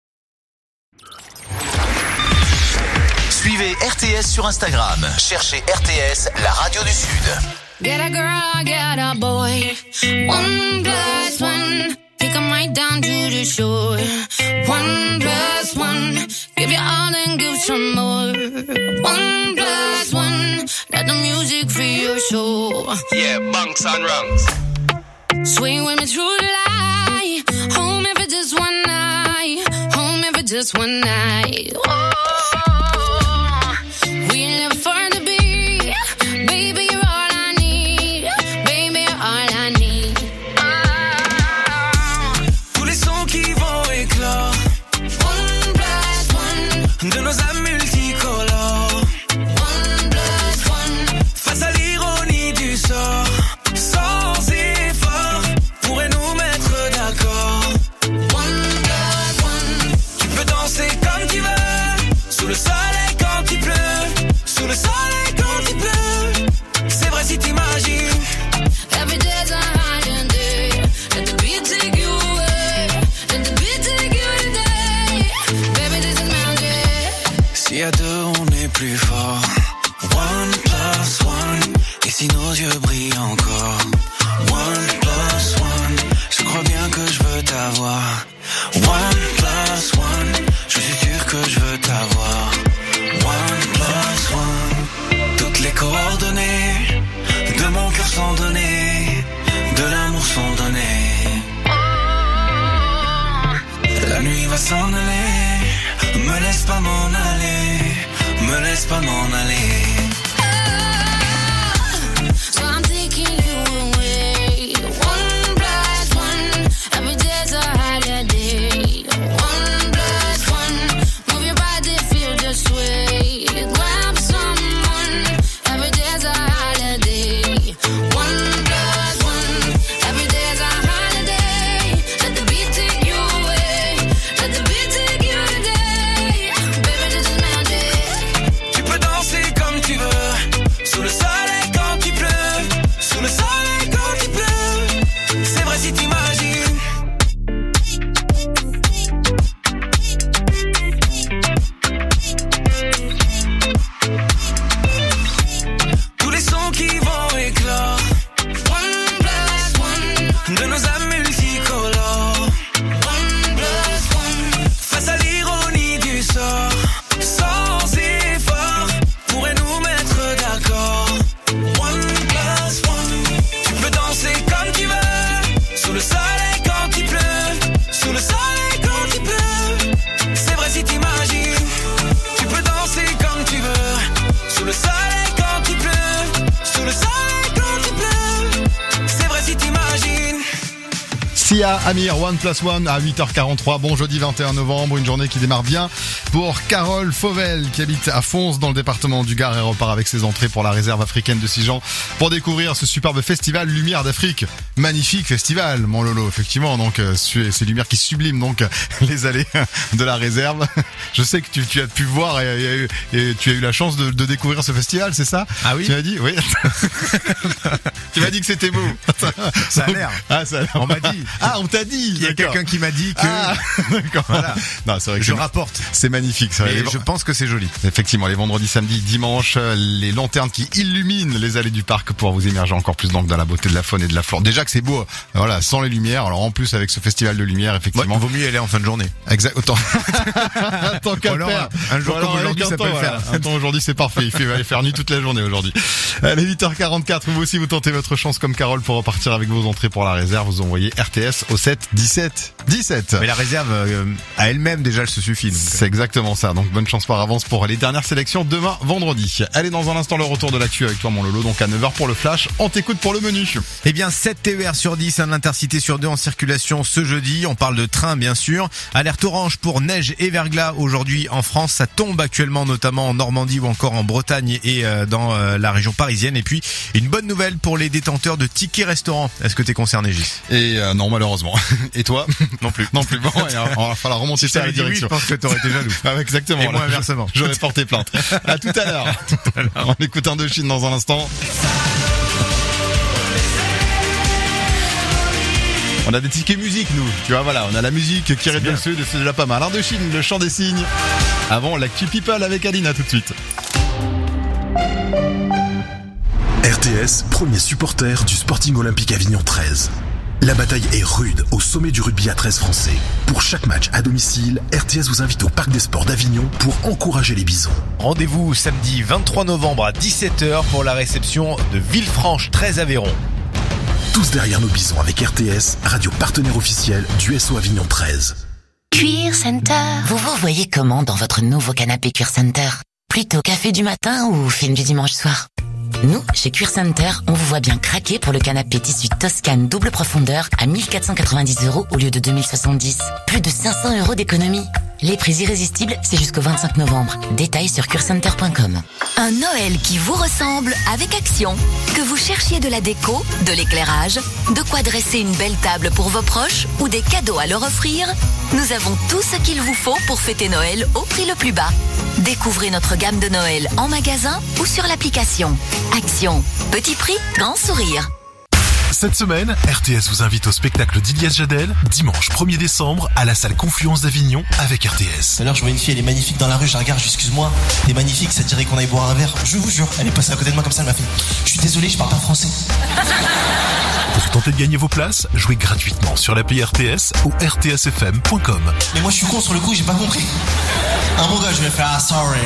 Suivez R T S sur Instagram. Cherchez R T S, la radio du Sud. Get a girl, get a boy. One plus one. Take 'em right down to the shore. One plus one. Give you all and give some more. One plus one. Let the music free your soul. Yeah, bunks and rungs. Swing with me through the light. Home if it's just one night. Home if it's just one night. Oh. We live for the beat. Baby, you're all I need. Baby, you're all I need. Tous les sons qui vont éclore. One plus one. De nos âmes multicolores. One plus one. Face à l'ironie du sort. Sans effort, pourrait nous mettre d'accord. One plus one. Tu peux danser comme tu veux. Sous le soleil quand il pleut. Sous le soleil quand il pleut. C'est vrai si t'imagines. Every day's a holiday. Let the beat take you away. Let the beat take you today. Baby, this is magic. Si à deux on est plus fort. One plus one. Et si nos yeux brillent encore. One plus one. Je crois bien que je veux t'avoir. One plus one. Je suis sûr que je veux t'avoir. One plus one. Toutes les coordonnées de mon cœur sont données. De l'amour sont données. La nuit va s'en aller. Me laisse pas m'en aller. Me laisse pas m'en aller. So I'm taking you away. One plus one. Every day's a holiday. One plus one. Move your body, feel the sway. Grab someone. Every day's a holiday. One plus one. Every day's a holiday. Let the beat take you away. Let the beat take you today. Baby, this is magic. Tu peux danser comme tu veux. Sia, Amir, One Plus One à huit heures quarante-trois. Bon jeudi vingt et un novembre, une journée qui démarre bien pour Carole Fauvel qui habite à Fons dans le département du Gard et repart avec ses entrées pour la réserve africaine de Sijan pour découvrir ce superbe festival Lumière d'Afrique. Magnifique festival, mon Lolo, effectivement. Donc euh, ces lumières qui subliment donc les allées de la réserve. Je sais que tu, tu as pu voir et, et, et tu as eu la chance de, de découvrir ce festival, c'est ça? Ah oui. Tu m'as dit, oui. Tu m'as dit que c'était beau. Ça a l'air. Ah, ça a l'air. On m'a dit. Ah, on t'a dit. Il y a D'accord. quelqu'un qui m'a dit que. Ah, d'accord. Voilà. Non, c'est vrai que je c'est- rapporte. C'est magnifique. Ça. Et Les- je pense que c'est joli. Effectivement, les vendredis, samedis, dimanches, les lanternes qui illuminent les allées du parc pour vous immerger encore plus donc dans la beauté de la faune et de la flore. Déjà que c'est beau, voilà, sans les lumières. Alors en plus avec ce festival de lumière, effectivement. Ouais, vaut mieux y aller en fin de journée. Exact. Autant. Tant qu'à Ou alors, faire. un jour Ou alors comme aujourd'hui, avec un ça peut temps, le voilà. faire. Un temps aujourd'hui, c'est parfait. Il fait, il va faire nuit toute la journée aujourd'hui. Allez, huit heures quarante-quatre. Vous aussi, vous tentez votre chance comme Carole pour repartir avec vos entrées pour la réserve. Vous envoyez R T S au sept dix-sept dix-sept. Mais la réserve euh, à elle-même déjà elle se suffit. donc. C'est exactement ça. Donc bonne chance par avance pour les dernières sélections demain vendredi. Allez, dans un instant le retour de l'actu avec toi mon Lolo. Donc à neuf heures pour le flash. On t'écoute pour le menu. Eh bien, sept T E R sur dix, un intercité sur deux en circulation ce jeudi. On parle de train, bien sûr. Alerte orange pour neige et verglas aujourd'hui en France. Ça tombe actuellement, notamment en Normandie ou encore en Bretagne et euh, dans euh, la région parisienne. Et puis, une bonne nouvelle pour les détenteurs de tickets restaurants. Est-ce que t'es concerné, Gis? Et euh, non, malheureusement. Et toi? Non plus. Non plus. Bon, et, euh, on va falloir remonter Si ça à la t'avais dit oui, direction. je pense que t'aurais été jaloux. Ah, exactement. Et moi, Là, inversement. J'aurais porté plainte. À tout à l'heure. On écoute Indochine dans un instant. On a des tickets musique, nous. Tu vois, voilà, on a la musique qui reste dans le sud et c'est déjà pas mal. Indochine, le chant des cygnes. Avant, l'actu people avec Alina tout de suite. R T S, premier supporter du Sporting Olympique Avignon treize. La bataille est rude au sommet du rugby à treize français. Pour chaque match à domicile, R T S vous invite au Parc des Sports d'Avignon pour encourager les Bisons. Rendez-vous samedi vingt-trois novembre à dix-sept heures pour la réception de Villefranche treize Aveyron. Tous derrière nos Bisons avec R T S, radio partenaire officiel du S O Avignon treize. Cuir Center. Vous vous voyez comment dans votre nouveau canapé Cuir Center? Plutôt café du matin ou film du dimanche soir? Nous, chez Cuir Center, on vous voit bien craquer pour le canapé tissu Toscane double profondeur à mille quatre cent quatre-vingt-dix euros au lieu de deux mille soixante-dix. Plus de cinq cents euros d'économie. Les prix irrésistibles, c'est jusqu'au vingt-cinq novembre. Détails sur cuircenter point com. Un Noël qui vous ressemble avec Action. Que vous cherchiez de la déco, de l'éclairage, de quoi dresser une belle table pour vos proches ou des cadeaux à leur offrir, nous avons tout ce qu'il vous faut pour fêter Noël au prix le plus bas. Découvrez notre gamme de Noël en magasin ou sur l'application. Action. Petit prix, grand sourire. Cette semaine, R T S vous invite au spectacle d'Ilias Jadel, dimanche premier décembre, à la salle Confluence d'Avignon avec R T S. Tout à l'heure, je vois une fille, elle est magnifique dans la rue, je la regarde, je dis, excuse-moi, t'es magnifique, ça dirait qu'on aille boire un verre. Je vous jure, elle est passée à côté de moi comme ça, elle m'a fait, je suis désolé, je parle pas français. Pour tenter de gagner vos places, jouez gratuitement sur l'appli R T S ou r t s f m point com. Mais moi, je suis con sur le coup, j'ai pas compris. Un bon gars, je vais faire, ah, sorry.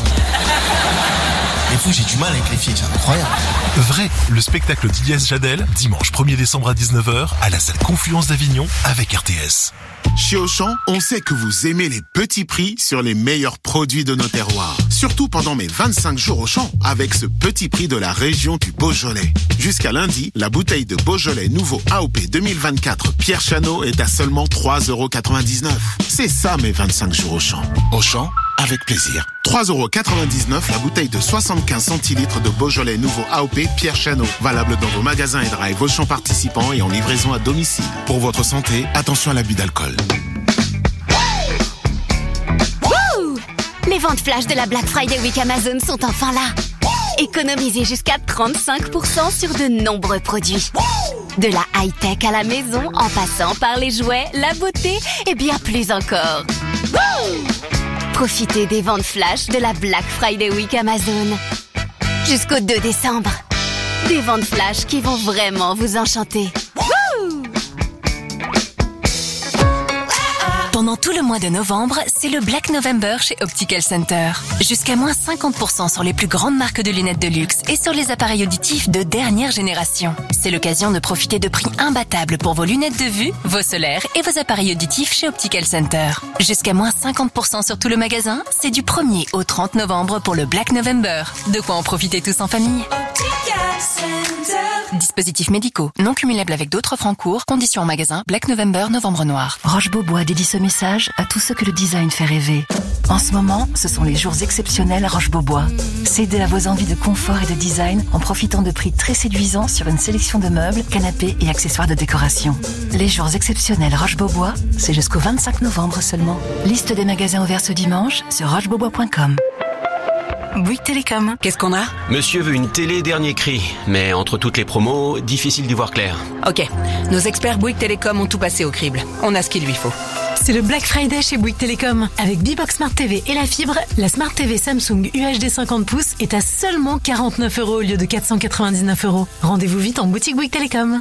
Des fois, j'ai du mal avec les filles, c'est incroyable. Vrai, le spectacle d'Ilias Jadel, dimanche premier décembre à dix-neuf heures, à la salle Confluence d'Avignon avec R T S. Chez Auchan, on sait que vous aimez les petits prix sur les meilleurs produits de nos terroirs. Surtout pendant mes vingt-cinq jours Auchan, avec ce petit prix de la région du Beaujolais. Jusqu'à lundi, la bouteille de Beaujolais nouveau A O P deux mille vingt-quatre Pierre Chanot est à seulement trois euros quatre-vingt-dix-neuf. C'est ça mes vingt-cinq jours Auchan. Auchan, avec plaisir. trois euros quatre-vingt-dix-neuf la bouteille de soixante-quinze centilitres de Beaujolais nouveau A O P Pierre Chanot. Valable dans vos magasins et drive Auchan participants et en livraison à domicile. Pour votre santé, attention à l'abus d'alcool. Wouh! Les ventes flash de la Black Friday Week Amazon sont enfin là. Économisez jusqu'à trente-cinq pour cent sur de nombreux produits. De la high-tech à la maison, en passant par les jouets, la beauté et bien plus encore. Wouh! Profitez des ventes flash de la Black Friday Week Amazon. Jusqu'au deux décembre. Des ventes flash qui vont vraiment vous enchanter. Wouh! Pendant tout le mois de novembre, c'est le Black November chez Optical Center. Jusqu'à moins cinquante pour cent sur les plus grandes marques de lunettes de luxe et sur les appareils auditifs de dernière génération. C'est l'occasion de profiter de prix imbattables pour vos lunettes de vue, vos solaires et vos appareils auditifs chez Optical Center. Jusqu'à moins cinquante pour cent sur tout le magasin, c'est du premier au trente novembre pour le Black November. De quoi en profiter tous en famille. Optical. Dispositifs médicaux non cumulables avec d'autres offres en cours. Conditions en magasin Black November, Novembre Noir. Roche-Beaubois dédie ce message à tous ceux que le design fait rêver. En ce moment, ce sont les jours exceptionnels à Roche-Beaubois. Cédez à vos envies de confort et de design en profitant de prix très séduisants sur une sélection de meubles, canapés et accessoires de décoration. Les jours exceptionnels Roche-Beaubois, c'est jusqu'au vingt-cinq novembre seulement. Liste des magasins ouverts ce dimanche sur rochebeaubois point com. Bouygues Télécom. Qu'est-ce qu'on a ? Monsieur veut une télé dernier cri, mais entre toutes les promos, difficile d'y voir clair. Ok, nos experts Bouygues Télécom ont tout passé au crible. On a ce qu'il lui faut. C'est le Black Friday chez Bouygues Télécom. Avec B-Box Smart T V et la fibre, la Smart T V Samsung U H D cinquante pouces est à seulement quarante-neuf euros au lieu de quatre cent quatre-vingt-dix-neuf euros. Rendez-vous vite en boutique Bouygues Télécom.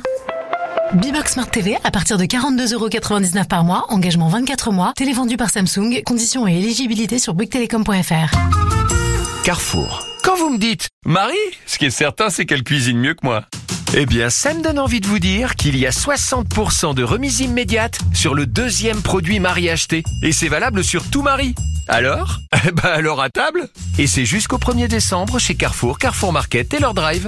B-Box Smart T V à partir de quarante-deux euros quatre-vingt-dix-neuf par mois, engagement vingt-quatre mois, télévendu par Samsung, conditions et éligibilité sur bouygues télécom point f r. Carrefour. Quand vous me dites Marie, ce qui est certain, c'est qu'elle cuisine mieux que moi. Eh bien, ça me donne envie de vous dire qu'il y a soixante pour cent de remise immédiate sur le deuxième produit Marie acheté. Et c'est valable sur tout Marie. Alors ? Eh ben alors à table. Et c'est jusqu'au premier décembre chez Carrefour, Carrefour Market et leur drive.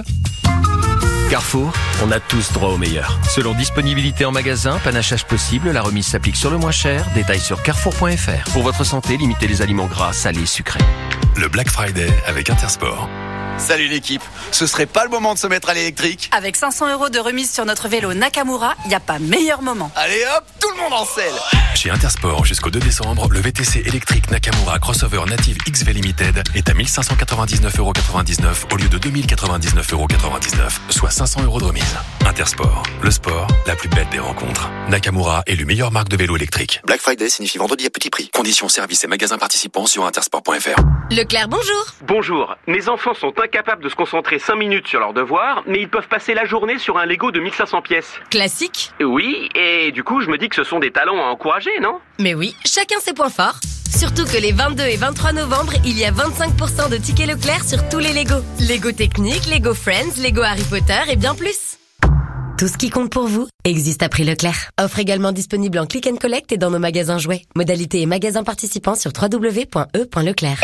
Carrefour, on a tous droit au meilleur. Selon disponibilité en magasin, panachage possible, la remise s'applique sur le moins cher. Détails sur carrefour point f r. Pour votre santé, limitez les aliments gras, salés, sucrés. Le Black Friday avec Intersport. Salut l'équipe, ce serait pas le moment de se mettre à l'électrique? Avec cinq cents euros de remise sur notre vélo Nakamura, y a pas meilleur moment. Allez hop, tout le monde en selle. Chez Intersport, jusqu'au deux décembre, le V T C électrique Nakamura Crossover Native X V Limited est à mille cinq cent quatre-vingt-dix-neuf euros quatre-vingt-dix-neuf au lieu de deux mille quatre-vingt-dix-neuf euros quatre-vingt-dix-neuf, soit cinq cents euros de remise. Intersport, le sport, la plus belle des rencontres. Nakamura est le meilleure marque de vélo électrique. Black Friday signifie vendredi à petit prix. Conditions, services et magasins participants sur intersport point f r. Leclerc, bonjour. Bonjour. Mes enfants sont incapables de se concentrer cinq minutes sur leurs devoirs, mais ils peuvent passer la journée sur un Lego de mille cinq cents pièces. Classique. Oui, et du coup, je me dis que ce sont des talents à encourager, non ? Mais oui, chacun ses points forts. Surtout que les vingt-deux et vingt-trois novembre, il y a vingt-cinq pour cent de tickets Leclerc sur tous les Lego. Lego Technique, Lego Friends, Lego Harry Potter et bien plus. Tout ce qui compte pour vous existe à prix Leclerc. Offre également disponible en click and collect et dans nos magasins jouets. Modalité et magasins participants sur w w w point e point leclerc.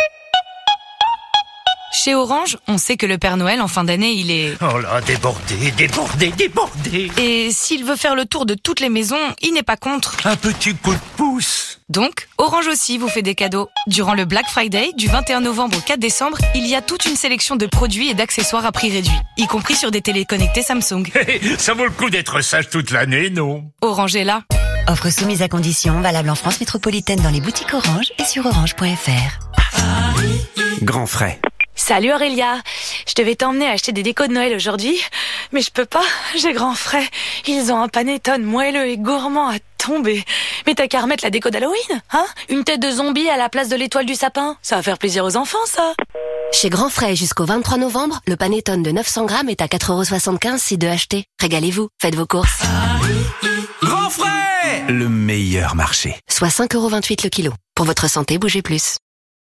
Chez Orange, on sait que le Père Noël, en fin d'année, il est... Oh là, débordé, débordé, débordé. Et s'il veut faire le tour de toutes les maisons, il n'est pas contre. Un petit coup de pouce. Donc, Orange aussi vous fait des cadeaux. Durant le Black Friday, du vingt et un novembre au quatre décembre, il y a toute une sélection de produits et d'accessoires à prix réduit, y compris sur des télés connectées Samsung. Hey, ça vaut le coup d'être sage toute l'année, non ? Orange est là. Offre soumise à conditions, valable en France métropolitaine dans les boutiques Orange et sur orange point f r. Grand frais. Salut Aurélia, je devais t'emmener acheter des décos de Noël aujourd'hui, mais je peux pas, j'ai grand frais. Ils ont un panettone moelleux et gourmand à tomber. Mais t'as qu'à remettre la déco d'Halloween, hein ? Une tête de zombie à la place de l'étoile du sapin, ça va faire plaisir aux enfants ça. Chez Grand Frais jusqu'au vingt-trois novembre, le panettone de neuf cents grammes est à quatre euros soixante-quinze si deux achetés. Régalez-vous, faites vos courses. Grand Frais, le meilleur marché. Soit cinq euros vingt-huit le kilo. Pour votre santé, bougez plus.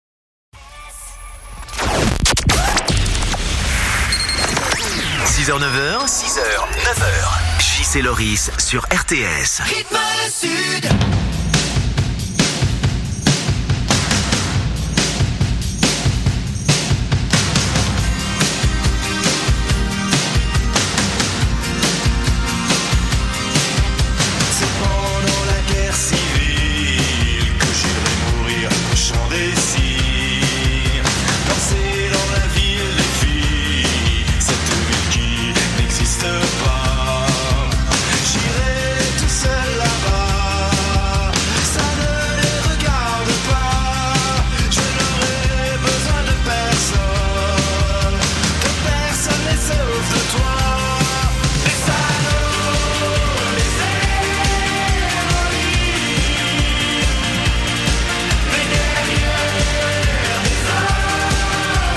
six heures neuf heures, six heures neuf heures. J C Loris sur R T S. Rythme le Sud. C'est pendant la guerre civile que j'irai mourir au champ des cygnes. Danser dans la ville des filles, cette ville qui n'existe pas. J'irai tout seul là-bas, ça ne les regarde pas. Je n'aurai besoin de personne, de personne n'est sauf de toi. Les salauds, les héroïnes, les guerrières des hommes.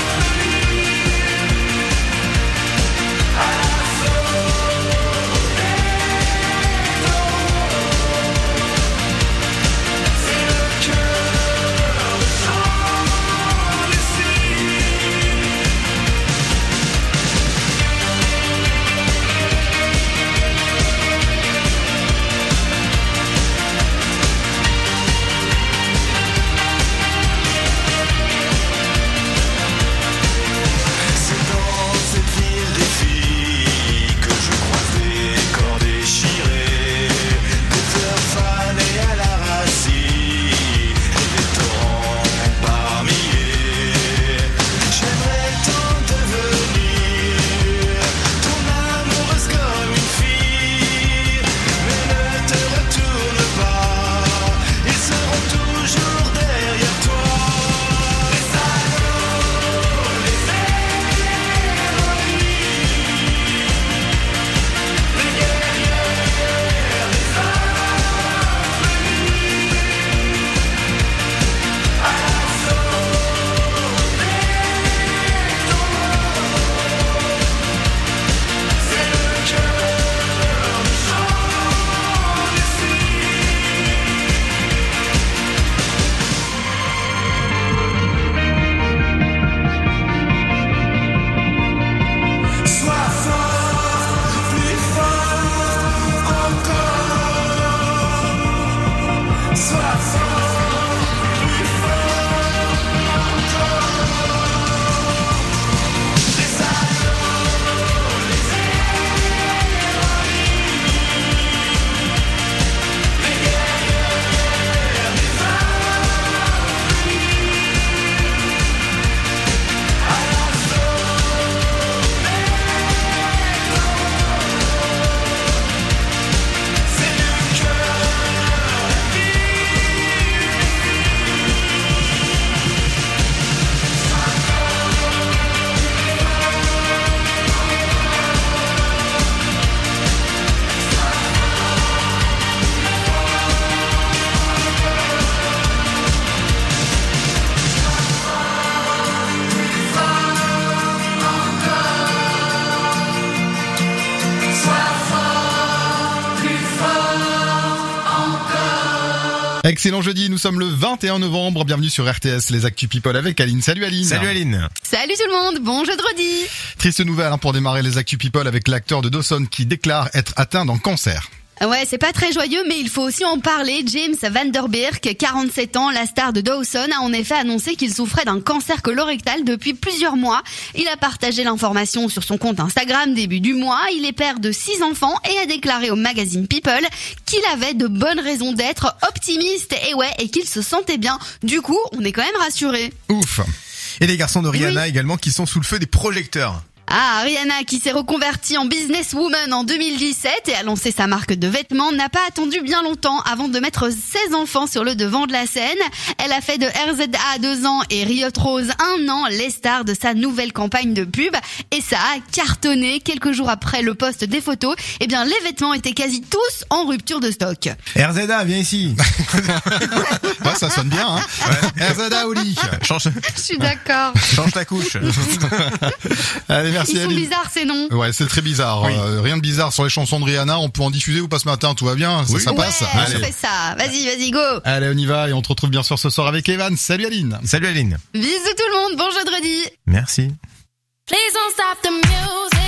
Excellent jeudi, nous sommes le vingt et un novembre, bienvenue sur R T S, les Actu People avec Aline. Salut Aline. Salut Aline. Salut tout le monde, bon jeudi. Triste nouvelle hein, pour démarrer les Actu People avec l'acteur de Dawson qui déclare être atteint d'un cancer. Ouais, c'est pas très joyeux, mais il faut aussi en parler. James Van Der Beek, quarante-sept ans, la star de Dawson, a en effet annoncé qu'il souffrait d'un cancer colorectal depuis plusieurs mois. Il a partagé l'information sur son compte Instagram début du mois. Il est père de six enfants et a déclaré au magazine People qu'il avait de bonnes raisons d'être optimiste. Et ouais, et qu'il se sentait bien. Du coup, on est quand même rassurés. Ouf. Et les garçons de Rihanna oui. également qui sont sous le feu des projecteurs. Ah, Rihanna, qui s'est reconvertie en businesswoman en deux mille dix-sept et a lancé sa marque de vêtements, n'a pas attendu bien longtemps avant de mettre ses enfants sur le devant de la scène. Elle a fait de R Z A deux ans et Riot Rose un an les stars de sa nouvelle campagne de pub. Et ça a cartonné. Quelques jours après le post des photos, eh bien, les vêtements étaient quasi tous en rupture de stock. R Z A, viens ici. Ouais, ça sonne bien, hein. Ouais. R Z A au lit. Change. Je suis d'accord. Change ta couche. Allez, merci. Ils sont Aline. bizarres ces noms. Ouais, c'est très bizarre. Oui. Euh, rien de bizarre sur les chansons de Rihanna. On peut en diffuser ou pas ce matin, tout va bien. Ça, oui. ça passe. Ouais, Allez. je fais ça. Vas-y, vas-y, go. Allez, on y va et on te retrouve bien sûr ce soir avec Evan. Salut Aline. Salut Aline. Bisous tout le monde. Bon jeudi. Merci. Please don't stop the music.